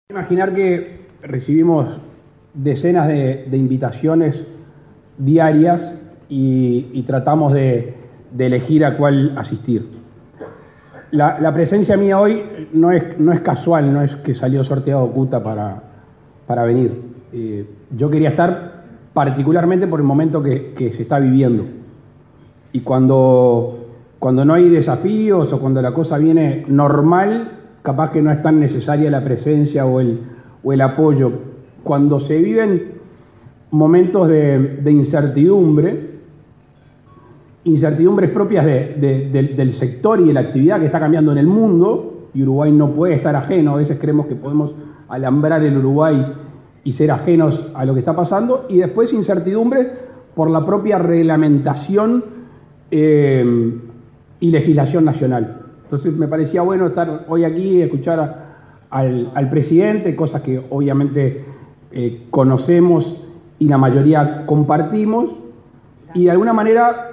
Imaginar que recibimos decenas de invitaciones diarias y tratamos de elegir a cuál asistir. La presencia mía hoy no es casual, no es que salió sorteado Cuta para venir. Yo quería estar particularmente por el momento que se está viviendo. Y cuando no hay desafíos o cuando la cosa viene normal, capaz que no es tan necesaria la presencia o el apoyo. Cuando se viven momentos de incertidumbres propias del sector y de la actividad que está cambiando en el mundo, y Uruguay no puede estar ajeno, a veces creemos que podemos alambrar el Uruguay y ser ajenos a lo que está pasando, y después incertidumbres por la propia reglamentación y legislación nacional. Entonces me parecía bueno estar hoy aquí y escuchar al presidente, cosas que obviamente conocemos y la mayoría compartimos, y de alguna manera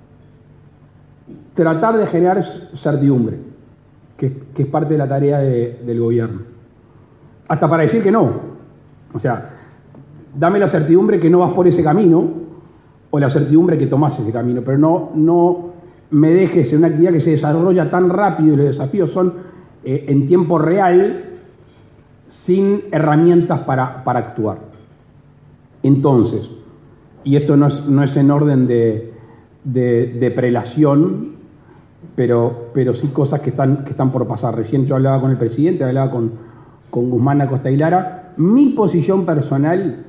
tratar de generar certidumbre, que es parte de la tarea del gobierno. Hasta para decir que no. O sea, dame la certidumbre que no vas por ese camino, o la certidumbre que tomás ese camino, pero no me dejes en una actividad que se desarrolla tan rápido y los desafíos son en tiempo real, sin herramientas para actuar. Entonces, y esto no es en orden de prelación, pero sí cosas que están por pasar. Recién yo hablaba con el presidente, hablaba con Guzmán Acosta y Lara. Mi posición personal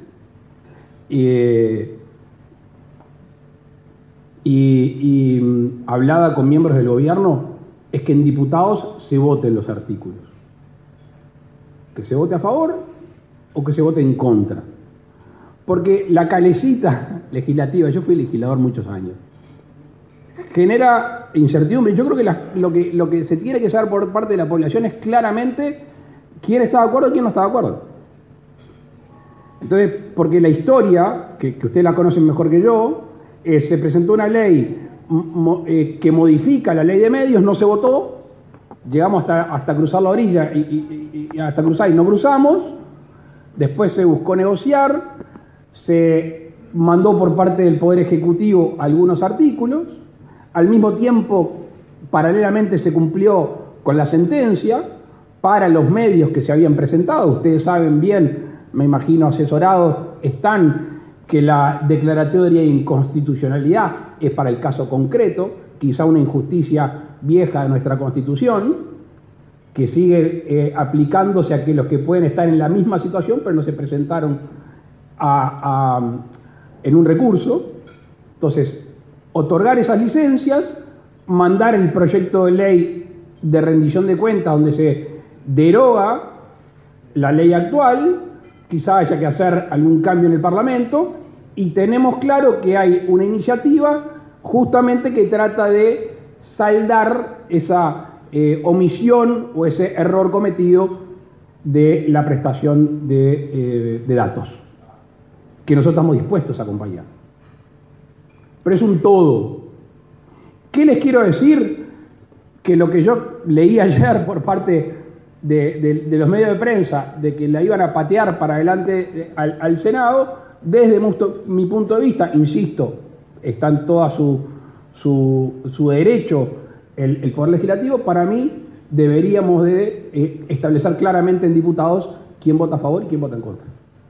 y hablada con miembros del gobierno es que en diputados se voten los artículos. Que se vote a favor o que se vote en contra. Porque la calecita legislativa, yo fui legislador muchos años, genera incertidumbre. Yo creo que lo que se tiene que saber por parte de la población es claramente quién está de acuerdo y quién no está de acuerdo. Entonces, porque la historia, que ustedes la conocen mejor que yo, se presentó una ley que modifica la ley de medios, no se votó, llegamos hasta cruzar la orilla y hasta cruzar y no cruzamos, después se buscó negociar, se mandó por parte del Poder Ejecutivo algunos artículos, al mismo tiempo, paralelamente se cumplió con la sentencia para los medios que se habían presentado. Ustedes saben bien, me imagino asesorados están, que la declaratoria de inconstitucionalidad es para el caso concreto, quizá una injusticia vieja de nuestra Constitución, que sigue aplicándose a que los que pueden estar en la misma situación, pero no se presentaron en un recurso. Entonces, otorgar esas licencias, mandar el proyecto de ley de rendición de cuentas donde se deroga la ley actual, quizá haya que hacer algún cambio en el Parlamento, y tenemos claro que hay una iniciativa justamente que trata de saldar esa omisión o ese error cometido de la prestación de datos, que nosotros estamos dispuestos a acompañar. Pero es un todo. ¿Qué les quiero decir? Que lo que yo leí ayer por parte de los medios de prensa, de que la iban a patear para adelante al Senado, desde mi punto de vista, insisto, está en todo su derecho el Poder Legislativo. Para mí deberíamos de establecer claramente en diputados quién vota a favor y quién vota en contra.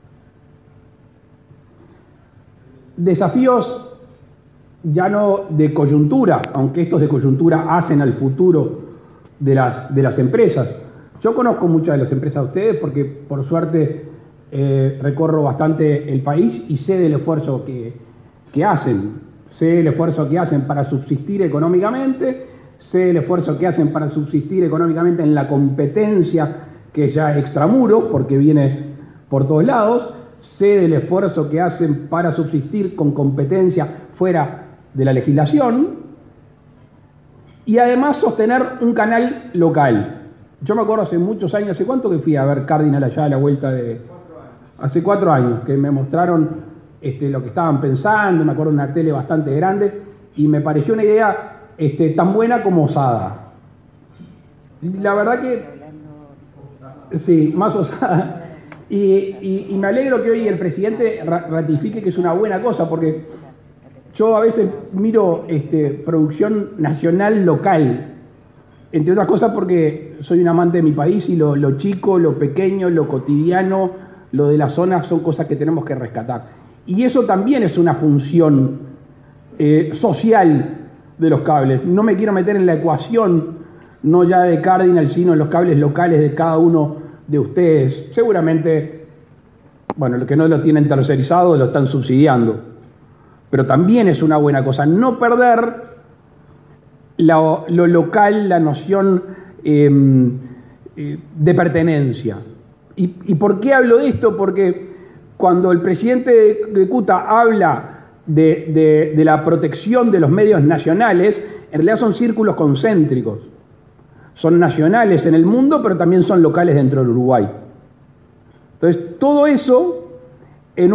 Desafíos ya no de coyuntura, aunque estos de coyuntura hacen al futuro de las empresas. Yo conozco muchas de las empresas de ustedes porque por suerte recorro bastante el país y sé del esfuerzo que hacen. Sé el esfuerzo que hacen para subsistir económicamente, sé el esfuerzo que hacen para subsistir económicamente en la competencia que ya es extramuros porque viene por todos lados, sé del esfuerzo que hacen para subsistir con competencia fuera de la legislación y además sostener un canal local. Yo me acuerdo hace muchos años, ¿hace cuánto que fui a ver Cardinal allá a la vuelta de... Hace 4 años, que me mostraron lo que estaban pensando, me acuerdo de una tele bastante grande, y me pareció una idea tan buena como osada. La verdad que Sí, más osada. Y me alegro que hoy el presidente ratifique que es una buena cosa, porque yo a veces miro producción nacional local, entre otras cosas porque soy un amante de mi país y lo chico, lo pequeño, lo cotidiano, lo de la zona son cosas que tenemos que rescatar. Y eso también es una función social de los cables. No me quiero meter en la ecuación, no ya de Cardinal, sino en los cables locales de cada uno de ustedes. Seguramente, bueno, los que no lo tienen tercerizado lo están subsidiando, pero también es una buena cosa no perder lo local, la noción de pertenencia. ¿Y por qué hablo de esto? Porque cuando el presidente de CUTA habla de la protección de los medios nacionales, en realidad son círculos concéntricos. Son nacionales en el mundo, pero también son locales dentro del Uruguay. Entonces, todo eso en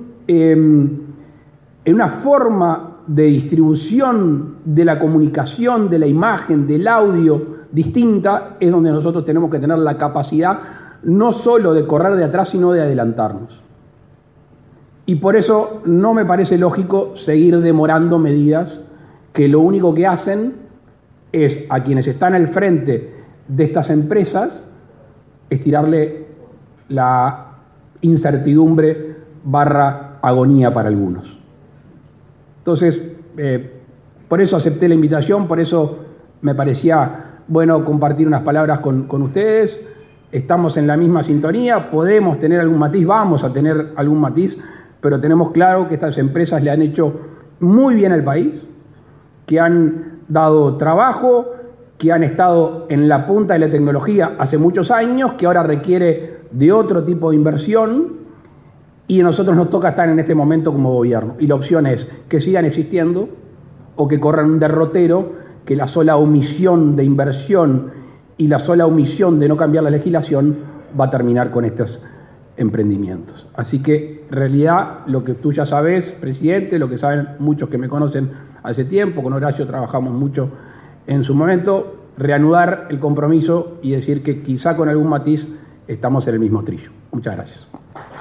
una forma de distribución de la comunicación, de la imagen, del audio distinta, es donde nosotros tenemos que tener la capacidad no solo de correr de atrás, sino de adelantarnos. Y por eso no me parece lógico seguir demorando medidas que lo único que hacen es a quienes están al frente de estas empresas estirarle la incertidumbre / agonía para algunos. Entonces, por eso acepté la invitación, por eso me parecía bueno compartir unas palabras con ustedes. Estamos en la misma sintonía, podemos tener algún matiz, vamos a tener algún matiz, pero tenemos claro que estas empresas le han hecho muy bien al país, que han dado trabajo, que han estado en la punta de la tecnología hace muchos años, que ahora requiere de otro tipo de inversión, y a nosotros nos toca estar en este momento como gobierno. Y la opción es que sigan existiendo o que corran un derrotero, que la sola omisión de inversión y la sola omisión de no cambiar la legislación va a terminar con estos emprendimientos. Así que, en realidad, lo que tú ya sabes, presidente, lo que saben muchos que me conocen hace tiempo, con Horacio trabajamos mucho en su momento, reanudar el compromiso y decir que quizá con algún matiz estamos en el mismo trillo. Muchas gracias.